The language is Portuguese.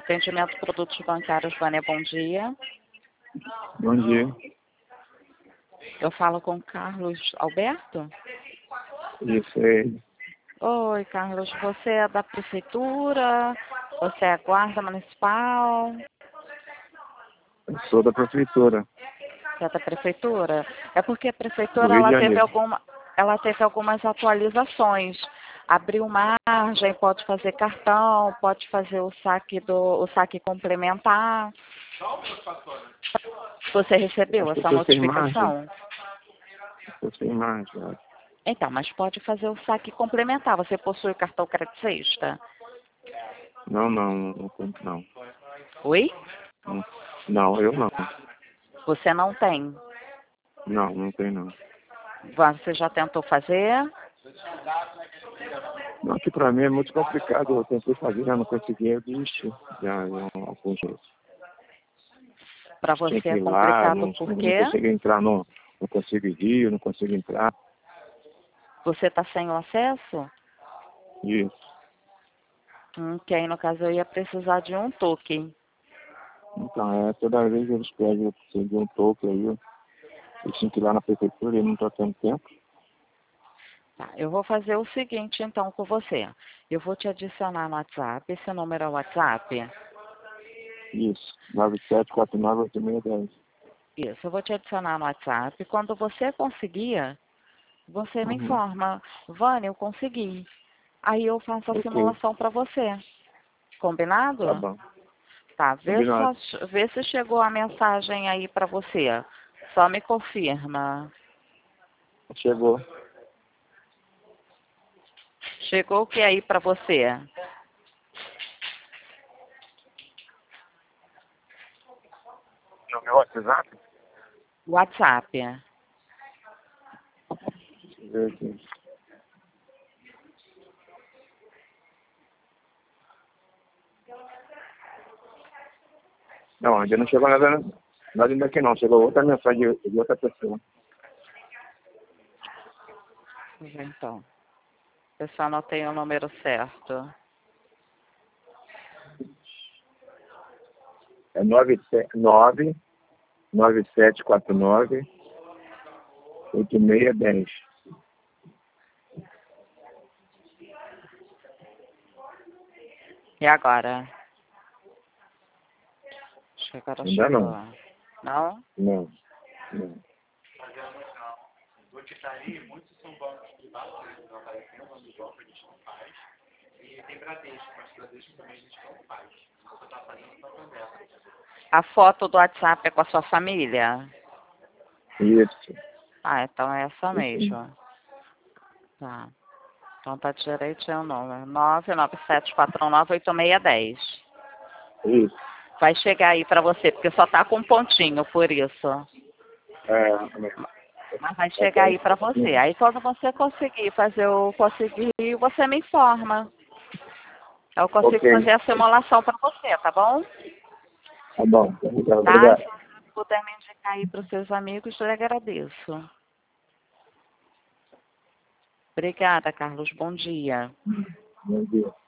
Atendimento Produtos Bancários, Vânia, bom dia. Bom dia. Eu falo com Carlos Alberto? Isso aí. Oi, Carlos, você é da prefeitura? Você é guarda municipal? Eu sou da prefeitura Você é da prefeitura? É porque a do prefeitura Rio de ela teve algumas atualizações. Abriu margem, pode fazer cartão, pode fazer o saque complementar. Você recebeu Acho que eu essa tô sem margem. notificação? Estou sem margem. Acho. Então, mas pode fazer o saque complementar. Você possui o cartão Crédito Sexta? Não compro não. Oi? Não, eu não. Você não tem? Não tem não. Você já tentou fazer? Não, que pra mim é muito complicado. Eu tentei fazer, já não consegui, eu desisti. Já alguns dias. Para Tinha você que é ir lá, complicado não porque consigo entrar, não consigo ir, não consigo entrar. você está sem o acesso? Isso. Que aí no caso eu ia precisar de um token. Então, toda vez eles pedem eu preciso de um token aí. Eu tinha que ir lá na prefeitura e não estou tendo tempo. Tá, eu vou fazer o seguinte então com você. Eu vou te adicionar no WhatsApp. Esse número é o WhatsApp? Isso. 97498610. Isso, eu vou te adicionar no WhatsApp. Quando você conseguir, você me Uhum. informa. Vânia, eu consegui. Aí eu faço a Ok. simulação para você. Tá Combinado? bom. Tá, Combinado. vê se chegou a mensagem aí para você. Só me confirma. Chegou. Chegou o que aí para você? No meu WhatsApp? WhatsApp. Deixa eu ver aqui. Não, ainda não chegou nada ainda aqui não. Chegou outra mensagem de outra pessoa. Vamos ver então. Eu só anotei o número certo. É 97498610. E agora? Acho que agora Ainda chegou. não. Não? Não. A foto do WhatsApp é com a sua família? Isso. Ah, então é essa Isso. mesmo. Tá. Então tá direitinho o número. 997498610. Isso. Vai chegar aí para você, porque só tá com um pontinho, por isso. Mas vai chegar aí para você. Aí quando você conseguir você me informa. Eu consigo Ok. fazer a simulação para você, tá bom? Tá bom. Tá? Obrigado. Se você puder me indicar aí para os seus amigos, eu lhe agradeço. Obrigada, Carlos. Bom dia. Bom dia.